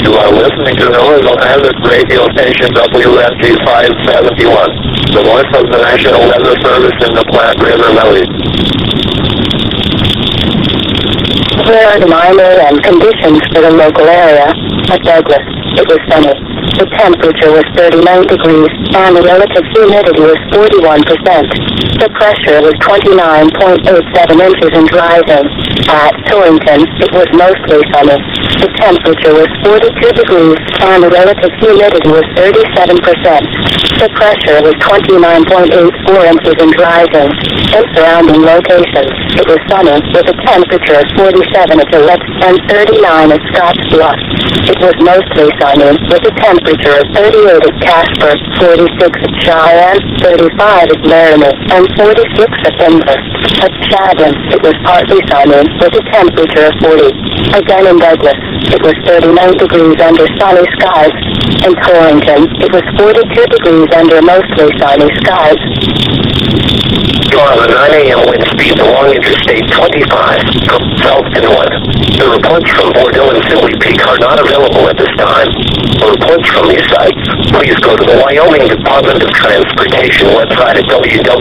You are listening to the Horizon Hazard Radio Station WFG 571, the voice of the National Weather Service in the Platte River Valley. Here are the minor and conditions for the local area. At Douglas, it was sunny. The temperature was 39 degrees, and the relative humidity was 41%. The pressure was 29.87 inches and rising. At Torrington, it was mostly sunny. The temperature was 42 degrees, and the relative humidity was 37%. The pressure was 29.84 inches and rising. In surrounding locations, it was sunny, with a temperature of 47 at Gillette and 39 at Scotts Bluff. It was mostly sunny, with a temperature of 38 at Casper, 46 at Cheyenne, 35 at Laramie, and 46 at Denver. At Chadron, it was partly sunny, with a temperature of 40. Again in Douglas, it was 39 degrees under sunny skies. In Torrington, it was 42 degrees under mostly sunny skies. You're on the 9 a.m. wind speed along Interstate 25 from south to north. The reports from Bordeaux and Sibley Peak are not available at this time. For reports from these sites, please go to the Wyoming Department of Transportation website at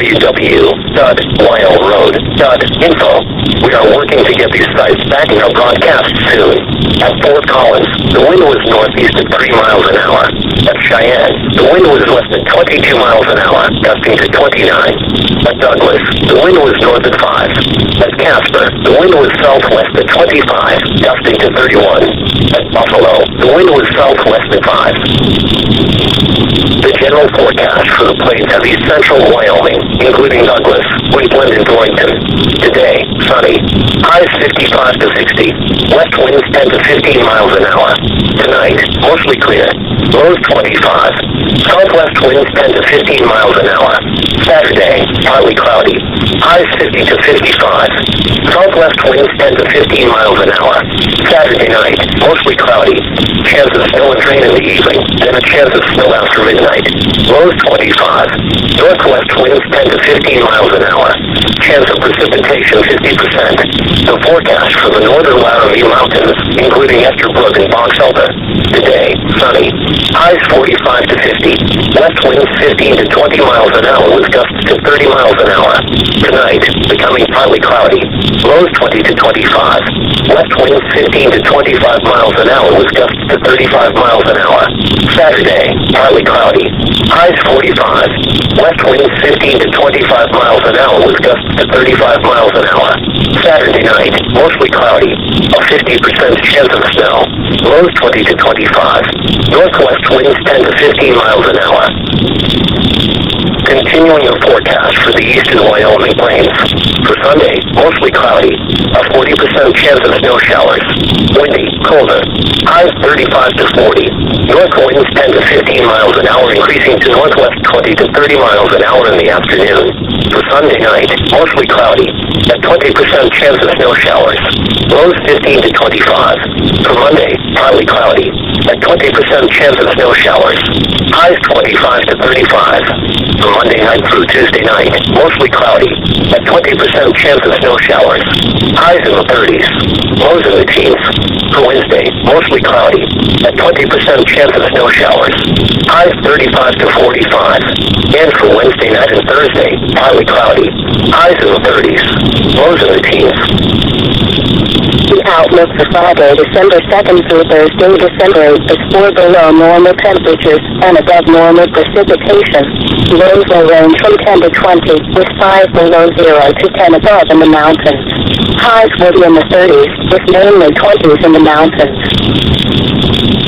www.wildroad.info. We are working to get these sites back in our broadcast soon. At Fort Collins, the wind was northeast at 3 miles an hour. At Cheyenne, the wind was west at 22 miles an hour, gusting to 29. At Douglas, the wind was north at 5. At Casper, the wind was southwest at 25, gusting to 31. At Buffalo, the wind was southwest at 5. The general forecast for the plains of east central Wyoming, including Douglas, Wheatland, and Torrington. Today, sunny. Highs 55 to 60. West winds 10 to 15 miles an hour. Tonight, mostly clear. Lows 25. Southwest winds 10 to 15 miles an hour. Saturday, partly cloudy. Highs 50 to 55. Southwest winds 10 to 15 miles an hour. Saturday night, mostly cloudy. Chance of snow and rain in the evening, then a chance of snow after midnight. Lows 25. Northwest winds 10 to 15 miles an hour. Chance of precipitation 50%. The forecast for the northern Laramie Mountains, including Esterbrook and Box Elder. Today, sunny. Highs 45 to 50. West winds 15 to 20 miles an hour with gusts to 30 miles an hour. Tonight, becoming partly cloudy. Lows 20 to 25. West winds 15 to 25 miles an hour with gusts to 35 miles an hour. Saturday, partly cloudy. Highs 45. West winds 15 to 25 miles an hour with gusts to 35 miles an hour. Saturday night, mostly cloudy. A 50% chance of snow. Lows 20 to 25. Northwest winds 10 to 15 miles an hour. Continuing the forecast for the eastern Wyoming plains. For Sunday, mostly cloudy. A 40% chance of snow showers. Windy, colder. Highs 35 to 40. North winds 10 to 15 miles an hour, increasing to northwest 20 to 30 miles an hour in the afternoon. For Sunday night, mostly cloudy. A 20% chance of snow showers. Lows 15 to 25. For Monday, partly cloudy. A 20% chance of snow showers. Highs 25 to 35. For Monday night through Tuesday night, mostly cloudy. A 20% chance of snow showers. Highs in the 30s. Lows in the teens. For Wednesday, mostly cloudy. A 20% chance of snow showers. Highs 35 to 45. And for Wednesday night and Thursday, partly cloudy. Highs in the 30s. Lows in the teens. The outlook for Friday, December 2nd through Thursday, December 8th is 4 below normal temperatures and above normal precipitation. Lows will range from 10 to 20, with 5 below 0 to 10 above in the mountains. Highs will be in the 30s, with mainly 20s in the mountains.